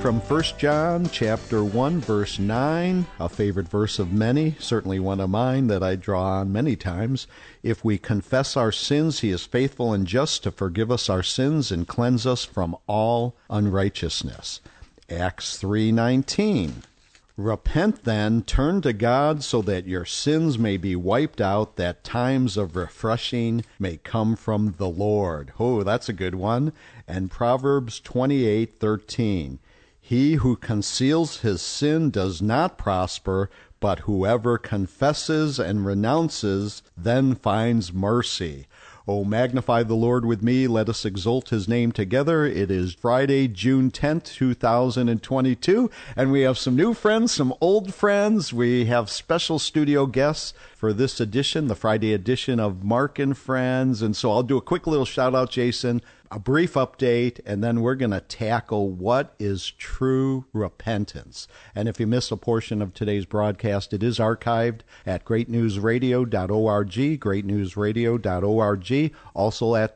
from 1 John chapter 1, verse 9, a favorite verse of many, certainly one of mine that I draw on many times. If we confess our sins, he is faithful and just to forgive us our sins and cleanse us from all unrighteousness. Acts 3:19. Repent then, turn to God so that your sins may be wiped out, that times of refreshing may come from the Lord. Oh, that's a good one. And Proverbs 28:13. He who conceals his sin does not prosper, but whoever confesses and renounces then finds mercy. Oh, magnify the Lord with me. Let us exalt his name together. It is Friday, June 10th, 2022, and we have some new friends, some old friends. We have special studio guests for this edition, the Friday edition of Mark and Friends. And so I'll do a quick little shout out, Jason, a brief update, and then we're going to tackle what is true repentance. And if you missed a portion of today's broadcast, it is archived at greatnewsradio.org, greatnewsradio.org, also at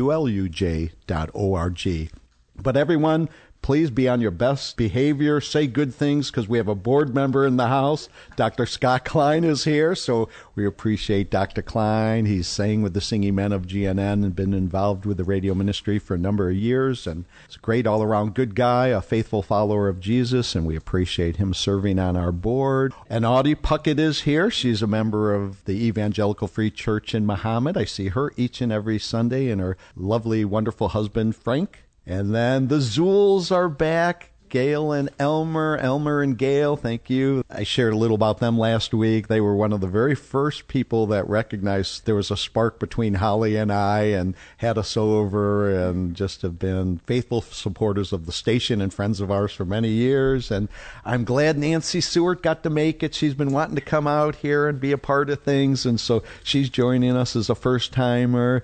wluj.org. But everyone, please be on your best behavior. Say good things, because we have a board member in the house. Dr. Scott Klein is here, so we appreciate Dr. Klein. He's sang with the Singing Men of GNN and been involved with the radio ministry for a number of years. And he's a great all-around good guy, a faithful follower of Jesus, and we appreciate him serving on our board. And Audie Puckett is here. She's a member of the Evangelical Free Church in Muhammad. I see her each and every Sunday, and her lovely, wonderful husband, Frank. And then the Zools are back, Gail and Elmer and Gail, thank you. I shared a little about them last week. They were one of the very first people that recognized there was a spark between Holly and I and had us over, and just have been faithful supporters of the station and friends of ours for many years. And I'm glad Nancy Seward got to make it. She's been wanting to come out here and be a part of things, and so she's joining us as a first-timer.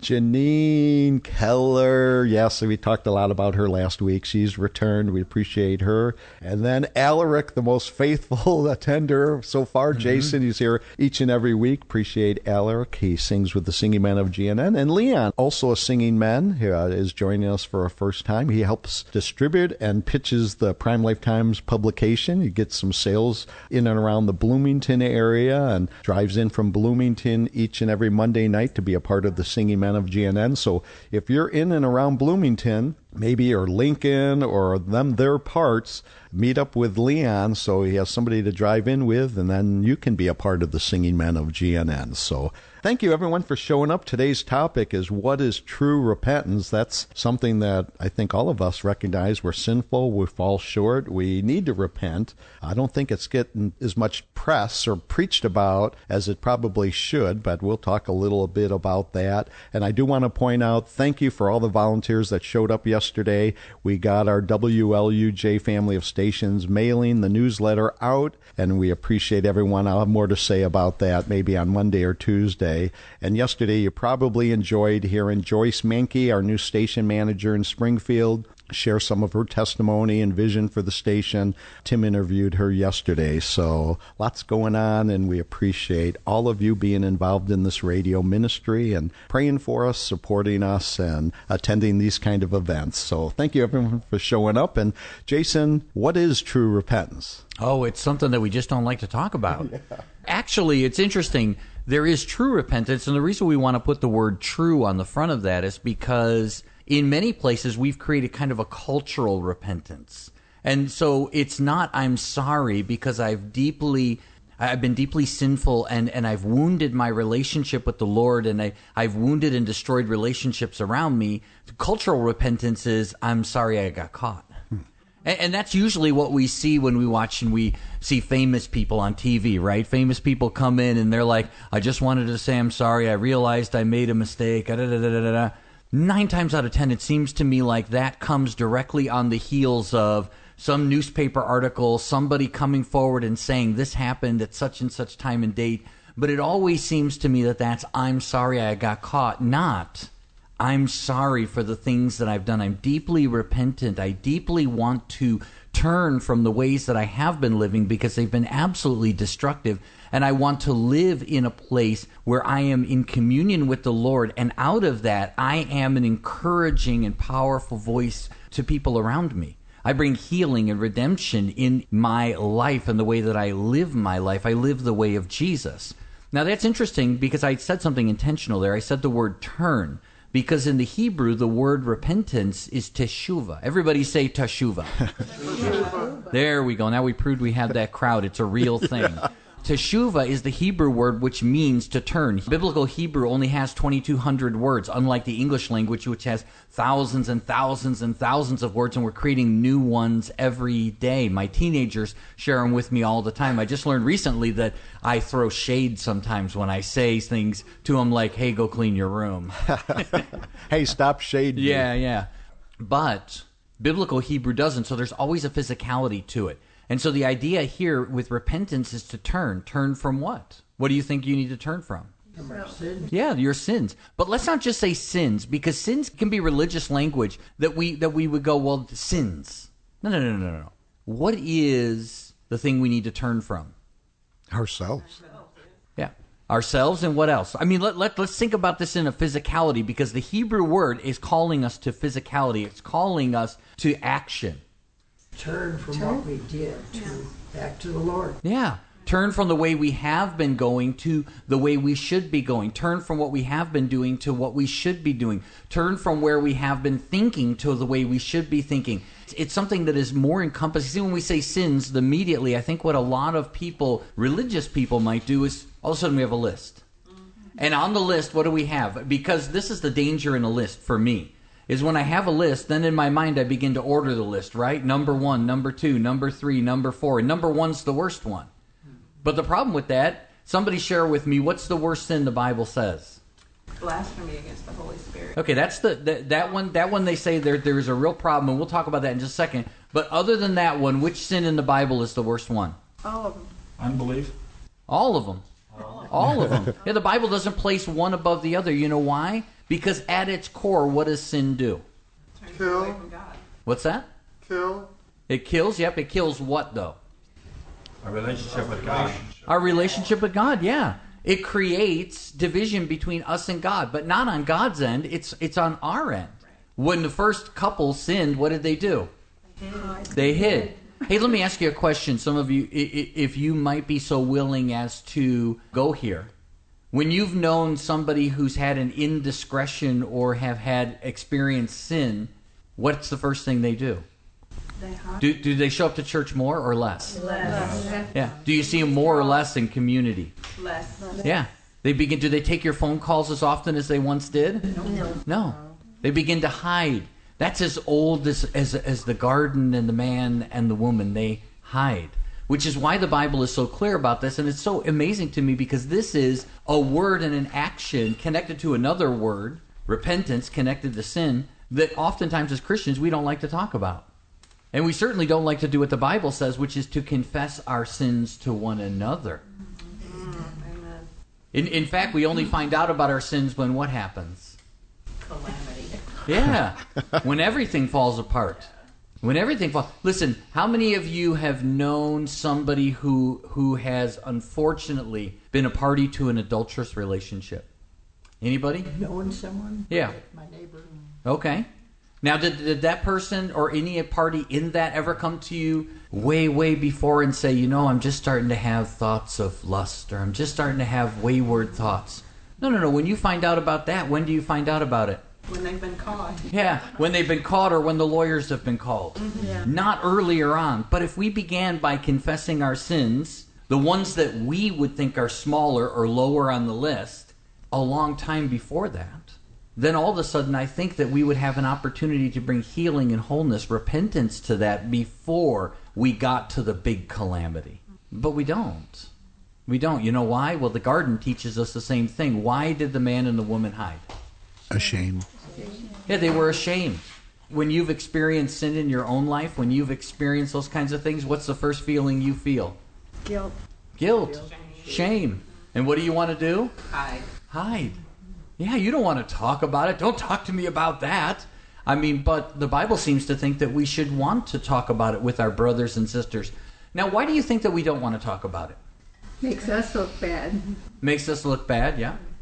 Janine Keller, yes, we talked a lot about her last week. She's returned. We appreciate her. And then Alaric, the most faithful attender so far. Jason, he's here each and every week. Appreciate Alaric. He sings with the Singing Men of GNN. And Leon, also a singing man, is joining us for a first time. He helps distribute and pitches the Prime Life Times publication. He gets some sales in and around the Bloomington area and drives in from Bloomington each and every Monday night to be a part of the Singing Men of GNN. So if you're in and around Bloomington, maybe, or Lincoln, or their parts, meet up with Leon so he has somebody to drive in with, and then you can be a part of the Singing Men of GNN. So thank you, everyone, for showing up. Today's topic is what is true repentance. That's something that I think all of us recognize. We're sinful. We fall short. We need to repent. I don't think it's getting as much press or preached about as it probably should, but we'll talk a little bit about that. And I do want to point out, thank you for all the volunteers that showed up yesterday. We got our WLUJ family of stations mailing the newsletter out, and we appreciate everyone. I'll have more to say about that maybe on Monday or Tuesday. And yesterday you probably enjoyed hearing Joyce Mankey, our new station manager in Springfield, share some of her testimony and vision for the station. Tim interviewed her yesterday, so lots going on, and we appreciate all of you being involved in this radio ministry and praying for us, supporting us, and attending these kind of events. So thank you, everyone, for showing up. And Jason, what is true repentance? Oh, it's something that we just don't like to talk about. Yeah. Actually, it's interesting. There is true repentance, and the reason we want to put the word true on the front of that is because in many places we've created kind of a cultural repentance. And so it's not I'm sorry because I've been deeply sinful and I've wounded my relationship with the Lord, and I've wounded and destroyed relationships around me. Cultural repentance is I'm sorry I got caught. And that's usually what we see when we watch and we see famous people on TV, right? Famous people come in and they're like, I just wanted to say I'm sorry. I realized I made a mistake. 9 times out of 10, it seems to me like that comes directly on the heels of some newspaper article, somebody coming forward and saying this happened at such and such time and date. But it always seems to me that that's I'm sorry I got caught, not I'm sorry for the things that I've done. I'm deeply repentant. I deeply want to turn from the ways that I have been living because they've been absolutely destructive. And I want to live in a place where I am in communion with the Lord. And out of that, I am an encouraging and powerful voice to people around me. I bring healing and redemption in my life and the way that I live my life. I live the way of Jesus. Now, that's interesting because I said something intentional there. I said the word turn because in the Hebrew, the word repentance is teshuvah. Everybody say teshuvah. There we go. Now we proved we had that crowd. It's a real thing. Teshuvah is the Hebrew word which means to turn. Biblical Hebrew only has 2,200 words, unlike the English language, which has thousands and thousands and thousands of words, and we're creating new ones every day. My teenagers share them with me all the time. I just learned recently that I throw shade sometimes when I say things to them like, hey, go clean your room. Hey, stop shading. Yeah. But biblical Hebrew doesn't, so there's always a physicality to it. And so the idea here with repentance is to turn. Turn from what? What do you think you need to turn from? Yeah, your sins. But let's not just say sins, because sins can be religious language that we would go, well, sins. No. What is the thing we need to turn from? Ourselves. Yeah. Ourselves and what else? I mean, let's think about this in a physicality, because the Hebrew word is calling us to physicality. It's calling us to action. Turn from what we did back to the Lord. Yeah. Turn from the way we have been going to the way we should be going. Turn from what we have been doing to what we should be doing. Turn from where we have been thinking to the way we should be thinking. It's something that is more encompassing. See, when we say sins, immediately, I think what a lot of people, religious people, might do is all of a sudden we have a list. And on the list, what do we have? Because this is the danger in a list for me. Is when I have a list, then in my mind I begin to order the list, right? Number 1, number 2, number 3, number 4. And number 1's the worst one. But the problem with that, somebody share with me, what's the worst sin the Bible says? Blasphemy against the Holy Spirit. Okay, that's that one they say there's a real problem, and we'll talk about that in just a second. But other than that one, which sin in the Bible is the worst one? All of them. Unbelief. All of them. All of them. Yeah, the Bible doesn't place one above the other. You know why? Because at its core, what does sin do? Turns you away from God. What's that? Kill. It kills? Yep, it kills what, though? Our relationship with God. Our relationship with God, yeah. It creates division between us and God, but not on God's end. It's on our end. When the first couple sinned, what did they do? They hid. Hey, let me ask you a question. Some of you, if you might be so willing as to go here. When you've known somebody who's had an indiscretion or have had experienced sin, what's the first thing they do? They hide. Do they show up to church more or less? Less. Yeah. Do you see them more or less in community? Less. Yeah. Do they take your phone calls as often as they once did? No. They begin to hide. That's as old as the garden and the man and the woman. They hide. Which is why the Bible is so clear about this, and it's so amazing to me because this is a word and an action connected to another word, repentance connected to sin, that oftentimes as Christians we don't like to talk about. And we certainly don't like to do what the Bible says, which is to confess our sins to one another. Amen. In fact, we only find out about our sins when what happens? Calamity. Yeah, when everything falls apart. When everything falls... Listen, how many of you have known somebody who has unfortunately been a party to an adulterous relationship? Anybody? Knowing someone? Yeah. My neighbor. Okay. Now, did that person or any party in that ever come to you way, way before and say, I'm just starting to have thoughts of lust, or I'm just starting to have wayward thoughts? No. When you find out about that, when do you find out about it? When they've been caught. Yeah, when they've been caught or when the lawyers have been called. Mm-hmm. Yeah. Not earlier on. But if we began by confessing our sins, the ones that we would think are smaller or lower on the list, a long time before that, then all of a sudden I think that we would have an opportunity to bring healing and wholeness, repentance to that before we got to the big calamity. But we don't. We don't. You know why? Well, the garden teaches us the same thing. Why did the man and the woman hide? Ashamed. Yeah, they were ashamed. When you've experienced sin in your own life, when you've experienced those kinds of things, what's the first feeling you feel? Guilt. Guilt. Shame. And what do you want to do? Hide. Yeah, you don't want to talk about it. Don't talk to me about that. I mean, but the Bible seems to think that we should want to talk about it with our brothers and sisters. Now, why do you think that we don't want to talk about it? Makes us look bad. Makes us look bad, yeah.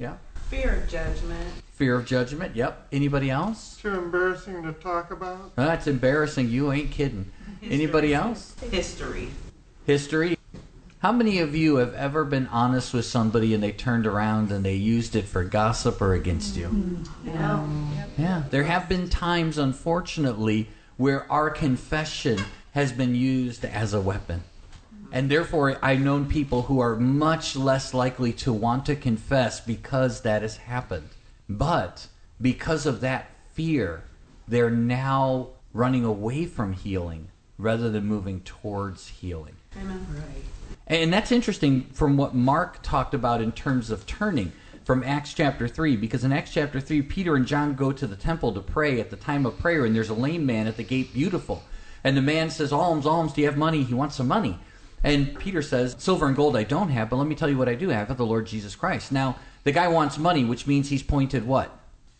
Fear of judgment. Fear of judgment. Yep. Anybody else? Too embarrassing to talk about. That's embarrassing. You ain't kidding. Anybody else? History. History. How many of you have ever been honest with somebody and they turned around and they used it for gossip or against you? Yeah. Yeah. There have been times, unfortunately, where our confession has been used as a weapon. And therefore, I've known people who are much less likely to want to confess because that has happened. But because of that fear, they're now running away from healing rather than moving towards healing. Amen. Right. And that's interesting from what Mark talked about in terms of turning from Acts chapter 3, because in Acts chapter 3, Peter and John go to the temple to pray at the time of prayer, and there's a lame man at the gate, beautiful. And the man says, alms, alms, do you have money? He wants some money. And Peter says, silver and gold I don't have, but let me tell you what I do have, of the Lord Jesus Christ. Now, the guy wants money, which means he's pointed what?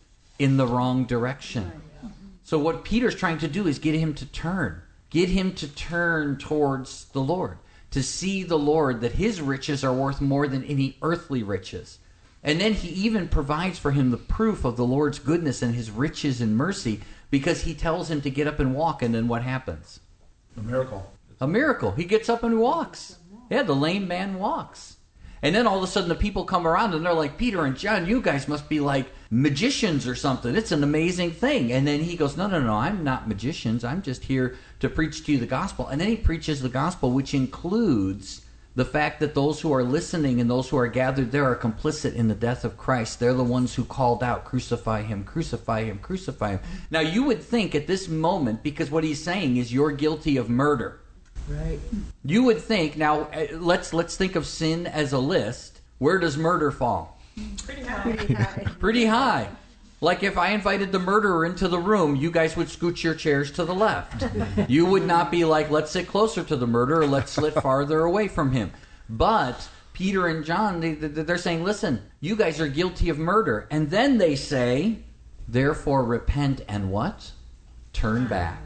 In the wrong direction. So what Peter's trying to do is get him to turn. Get him to turn towards the Lord. To see the Lord, that his riches are worth more than any earthly riches. And then he even provides for him the proof of the Lord's goodness and his riches and mercy, because he tells him to get up and walk, and then what happens? A miracle. A miracle. He gets up and walks. Yeah, the lame man walks. And then all of a sudden the people come around and they're like, Peter and John, you guys must be like magicians or something. It's an amazing thing. And then he goes, no, I'm not magicians. I'm just here to preach to you the gospel. And then he preaches the gospel, which includes the fact that those who are listening and those who are gathered there are complicit in the death of Christ. They're the ones who called out, crucify him, crucify him, crucify him. Now you would think at this moment, because what he's saying is you're guilty of murder. Right. You would think, now let's think of sin as a list. Where does murder fall? Pretty high. Pretty high. Like if I invited the murderer into the room, you guys would scooch your chairs to the left. You would not be like, let's sit closer to the murderer, let's sit farther away from him. But Peter and John, they're saying, listen, you guys are guilty of murder. And then they say, therefore repent and what? Turn back.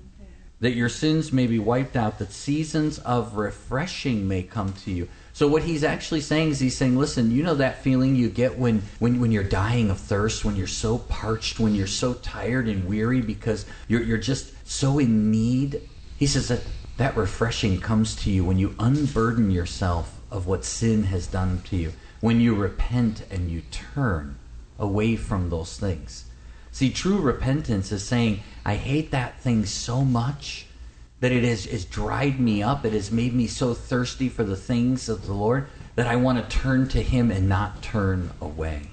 That your sins may be wiped out, that seasons of refreshing may come to you. So what he's actually saying is he's saying, listen, you know that feeling you get when you're dying of thirst, when you're so parched, when you're so tired and weary because you're just so in need? He says that refreshing comes to you when you unburden yourself of what sin has done to you, when you repent and you turn away from those things. See, true repentance is saying, I hate that thing so much that it has dried me up. It has made me so thirsty for the things of the Lord that I want to turn to him and not turn away.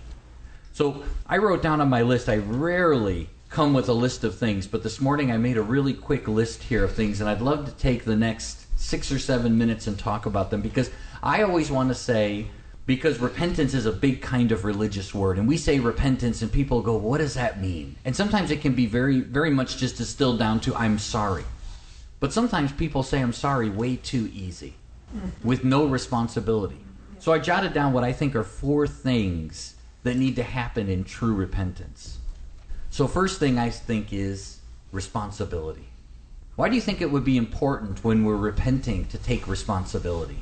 So I wrote down on my list, I rarely come with a list of things, but this morning I made a really quick list here of things, and I'd love to take the next 6 or 7 minutes and talk about them, because I always want to say, because repentance is a big kind of religious word, and we say repentance and people go, what does that mean? And sometimes it can be very, very much just distilled down to I'm sorry. But sometimes people say I'm sorry way too easy, with no responsibility. So I jotted down what I think are 4 things that need to happen in true repentance. So first thing I think is responsibility. Why do you think it would be important when we're repenting to take responsibility?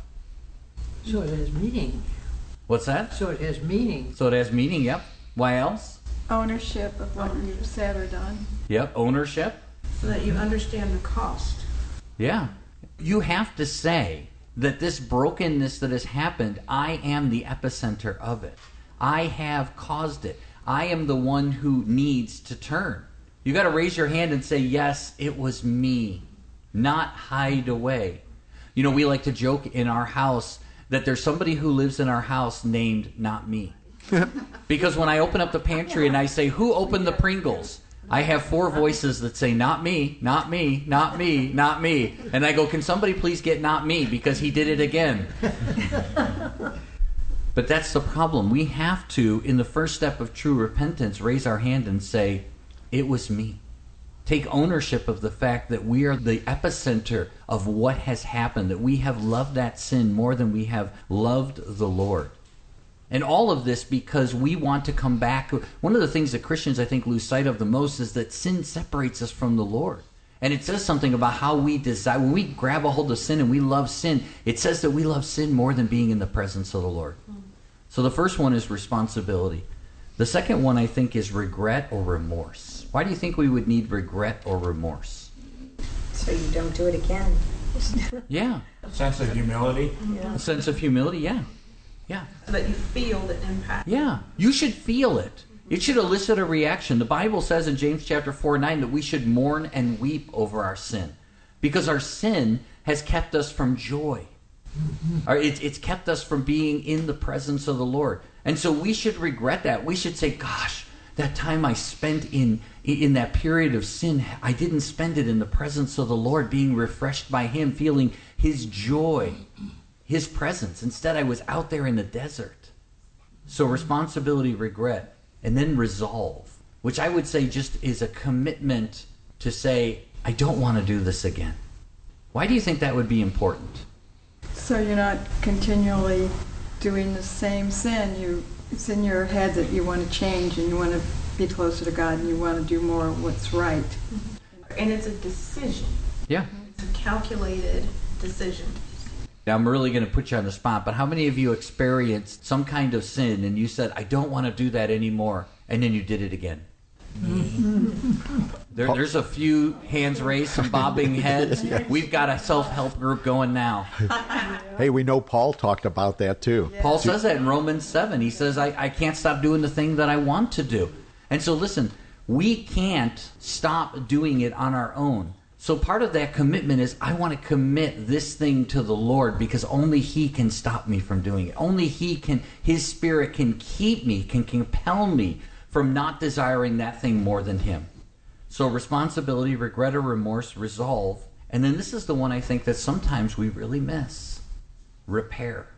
So it has meaning. What's that? So it has meaning. So it has meaning, yep. Why else? Ownership of what you've said or done. Yep, ownership. So that you understand the cost. Yeah. You have to say that this brokenness that has happened, I am the epicenter of it. I have caused it. I am the one who needs to turn. You got to raise your hand and say, yes, it was me. Not hide away. You know, we like to joke in our house that there's somebody who lives in our house named not me. Because when I open up the pantry and I say, who opened the Pringles? I have 4 voices that say, not me, not me, not me, not me. And I go, can somebody please get not me, because he did it again. But that's the problem. We have to, in the first step of true repentance, raise our hand and say, it was me. Take ownership of the fact that we are the epicenter of what has happened, that we have loved that sin more than we have loved the Lord. And all of this because we want to come back. One of the things that Christians, I think, lose sight of the most is that sin separates us from the Lord. And it says something about how we desire. When we grab a hold of sin and we love sin, it says that we love sin more than being in the presence of the Lord. So the first one is responsibility. The second one, I think, is regret or remorse. Why do you think we would need regret or remorse? So you don't do it again. Yeah. A sense of humility. A sense of humility, yeah. Yeah. So that you feel the impact. Yeah. You should feel it. It should elicit a reaction. The Bible says in James chapter 4:9 that we should mourn and weep over our sin because our sin has kept us from joy. It's kept us from being in the presence of the Lord. And so we should regret that. We should say, gosh, that time I spent in that period of sin, I didn't spend it in the presence of the Lord, being refreshed by Him, feeling His joy, His presence. Instead, I was out there in the desert. So responsibility, regret, and then resolve, which I would say just is a commitment to say, I don't want to do this again. Why do you think that would be important? So you're not continually doing the same sin. It's in your head that you want to change and you want to be closer to God and you want to do more of what's right. And it's a decision. Yeah. It's a calculated decision. Now, I'm really going to put you on the spot, but how many of you experienced some kind of sin and you said, I don't want to do that anymore, and then you did it again? There's a few hands raised, some bobbing heads. We've got a self-help group going now. Hey, we know Paul talked about that too. Paul says that in Romans 7. He says, I can't stop doing the thing that I want to do. And so listen, we can't stop doing it on our own. So part of that commitment is I want to commit this thing to the Lord because only He can stop me from doing it. Only His Spirit can keep me, can compel me from not desiring that thing more than Him. So responsibility, regret or remorse, resolve. And then this is the one I think that sometimes we really miss. Repair.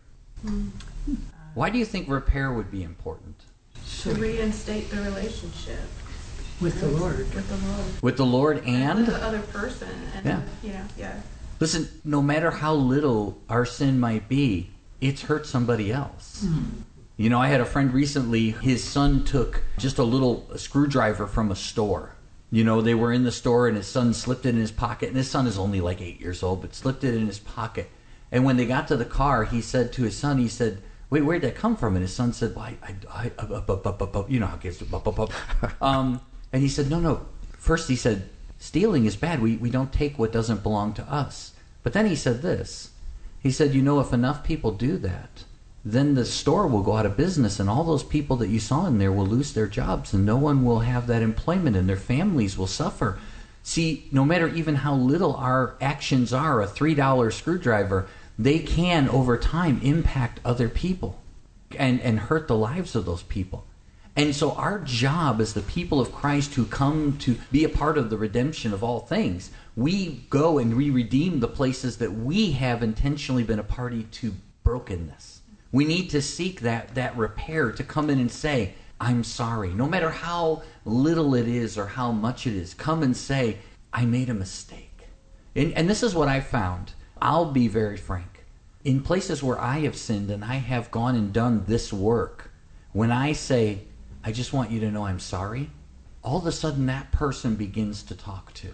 Why do you think repair would be important? To reinstate the relationship With the Lord. with the Lord. With the Lord and? With the other person. And, Yeah. Listen, no matter how little our sin might be, it's hurt somebody else. You know, I had a friend recently, his son took just a little screwdriver from a store. You know, they were in the store and his son slipped it in his pocket. And his son is only like 8 years old, but slipped it in his pocket. And when they got to the car, he said to his son, he said, wait, where'd that come from? And his son said, well, you know how kids do. And he said, no. First he said, stealing is bad. We don't take what doesn't belong to us. But then he said this. He said, you know, if enough people do that, then the store will go out of business and all those people that you saw in there will lose their jobs and no one will have that employment and their families will suffer. See, no matter even how little our actions are, a $3 screwdriver, they can over time impact other people and hurt the lives of those people. And so our job as the people of Christ who come to be a part of the redemption of all things, we go and we redeem the places that we have intentionally been a party to brokenness. We need to seek that repair, to come in and say, I'm sorry. No matter how little it is or how much it is, come and say, I made a mistake. And this is what I found. I'll be very frank. In places where I have sinned and I have gone and done this work, when I say, I just want you to know I'm sorry, all of a sudden that person begins to talk to.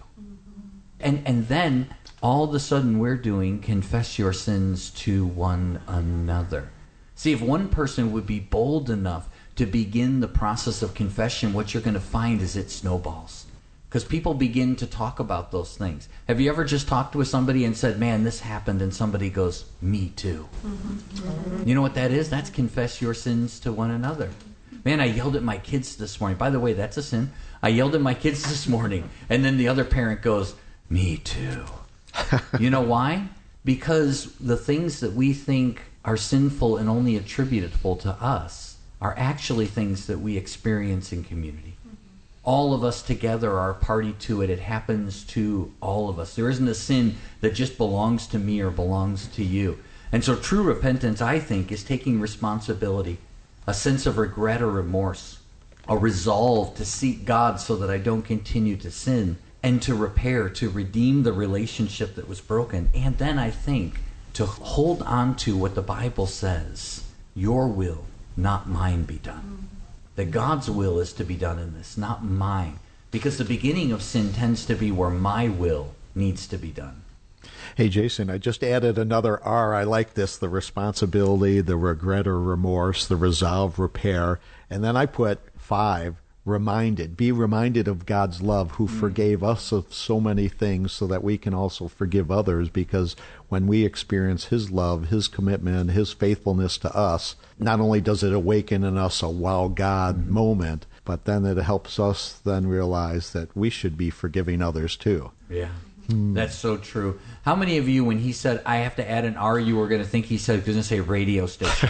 And then all of a sudden we're doing confess your sins to one another. See, if one person would be bold enough to begin the process of confession, what you're going to find is it snowballs. Because people begin to talk about those things. Have you ever just talked with somebody and said, man, this happened, and somebody goes, me too? You know what that is? That's confess your sins to one another. Man, I yelled at my kids this morning. By the way, that's a sin. I yelled at my kids this morning. And then the other parent goes, me too. You know why? Because the things that we think are sinful and only attributable to us are actually things that we experience in community. All of us together are a party to it. It happens to all of us. There isn't a sin that just belongs to me or belongs to you. And so true repentance, I think, is taking responsibility, a sense of regret or remorse, a resolve to seek God so that I don't continue to sin, and to repair, to redeem the relationship that was broken. And then I think to hold on to what the Bible says, your will, not mine, be done. That God's will is to be done in this, not mine. Because the beginning of sin tends to be where my will needs to be done. Hey, Jason, I just added another R. I like this, the responsibility, the regret or remorse, the resolve, repair. And then I put 5, reminded. Be reminded of God's love who forgave us of so many things so that we can also forgive others, because when we experience his love, his commitment, his faithfulness to us, not only does it awaken in us a wow God moment, but then it helps us then realize that we should be forgiving others too. Yeah. That's so true. How many of you, when he said, I have to add an R, you were going to think he said, going to say radio station?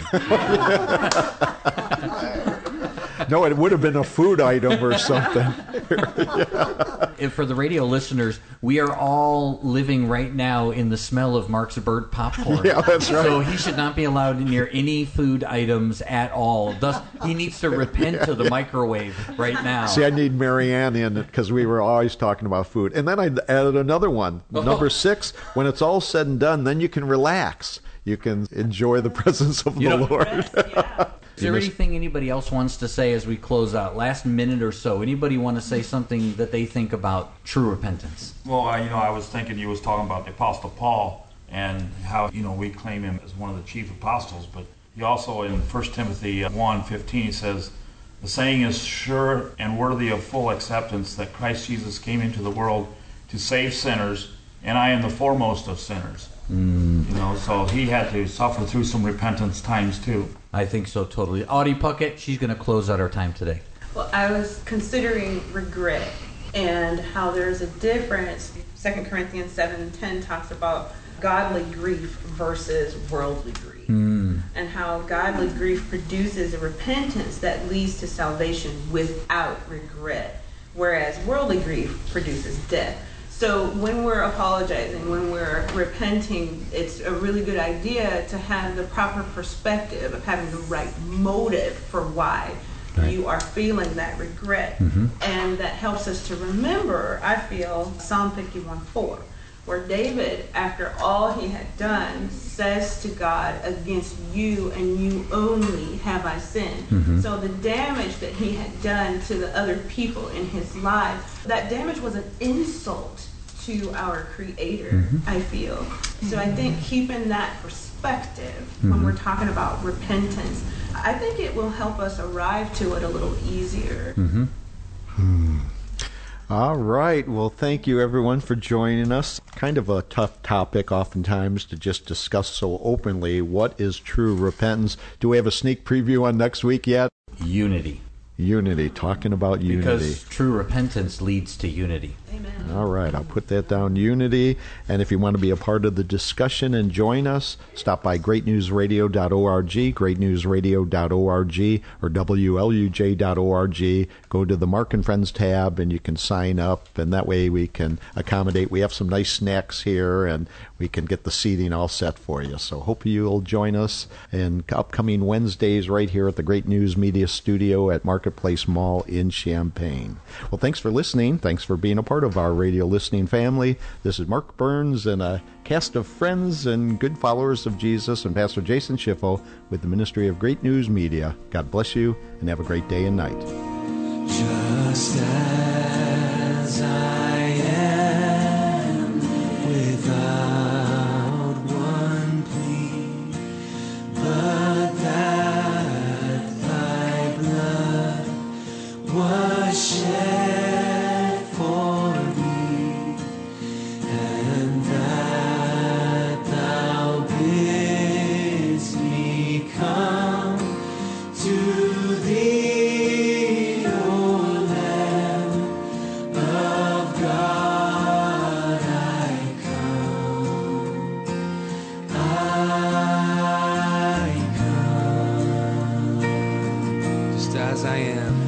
No, it would have been a food item or something. And for the radio listeners, we are all living right now in the smell of Mark's Bird popcorn. Yeah, that's right. So he should not be allowed near any food items at all. Thus, he needs to repent to the microwave right now. See, I need Marianne in it because we were always talking about food. And then I added another one. Number 6, when it's all said and done, then you can relax. You can enjoy the presence of the Lord. Is there anything anybody else wants to say as we close out? Last minute or so. Anybody want to say something that they think about true repentance? Well, I was thinking you was talking about the Apostle Paul and how, we claim him as one of the chief apostles, but he also in 1 Timothy 1:15 he says, the saying is sure and worthy of full acceptance that Christ Jesus came into the world to save sinners, and I am the foremost of sinners. So he had to suffer through some repentance times too. I think so, totally. Audie Puckett, she's going to close out our time today. Well, I was considering regret and how there's a difference. 2 Corinthians 7:10 talks about godly grief versus worldly grief. And how godly grief produces a repentance that leads to salvation without regret, whereas worldly grief produces death. So when we're apologizing, when we're repenting, it's a really good idea to have the proper perspective of having the right motive for why you are feeling that regret. And that helps us to remember, I feel, Psalm 51:4, where David, after all he had done, says to God, against you and you only have I sinned. So the damage that he had done to the other people in his life, that damage was an insult to our Creator, I feel. So I think keeping that perspective when we're talking about repentance, I think it will help us arrive to it a little easier. All right. Well, thank you, everyone, for joining us. Kind of a tough topic oftentimes to just discuss so openly. What is true repentance? Do we have a sneak preview on next week yet? Unity. Unity, talking about unity. Because true repentance leads to unity. Amen. All right, I'll put that down, unity. And if you want to be a part of the discussion and join us, stop by greatnewsradio.org, greatnewsradio.org, or WLUJ.org. Go to the Mark and Friends tab, and you can sign up, and that way we can accommodate. We have some nice snacks here, and we can get the seating all set for you. So hope you'll join us in upcoming Wednesdays right here at the Great News Media Studio at Marketplace Mall in Champaign. Well, thanks for listening. Thanks for being a part of our radio listening family. This is Mark Burns and a cast of friends and good followers of Jesus and Pastor Jason Schiffo with the Ministry of Great News Media. God bless you and have a great day and night. Just as I am, without one plea, but that thy blood was shed for me, and that thou bidst me come to thee, O Lamb of God, I come, just as I am.